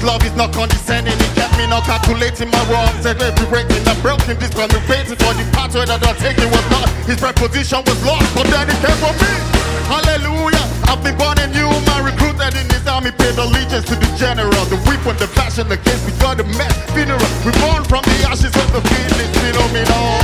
love is not condescending. It kept me not calculating my wrongs. Every breaking and broken, this contemplating for the pathway that I'm taking was not. His preposition was lost, but then it came for me. Hallelujah. I've been born in you, man, recruited in this army, paid allegiance to the general. The weapon, the passion, the case, we got the mess, funeral. We're born from the ashes of the feeling, phenomenal.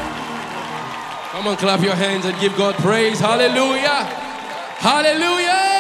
Come on, clap your hands and give God praise. Hallelujah. Hallelujah.